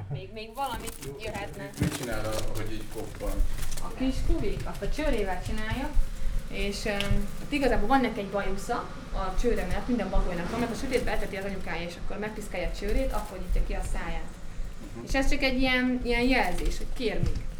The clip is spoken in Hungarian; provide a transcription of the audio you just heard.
még valamit jöhetne. Mit csinál, hogy így koppan? A kis kubik, azt a csőrével csinálja, és igazából van neki egy bajusza a csőre mellett, minden bagolynak van, mert a sötétbe eteti az anyukája, és akkor megpiszkálja a csőrét, akkor nyitja ki a száját. És ez csak egy ilyen jelzés, hogy kér még.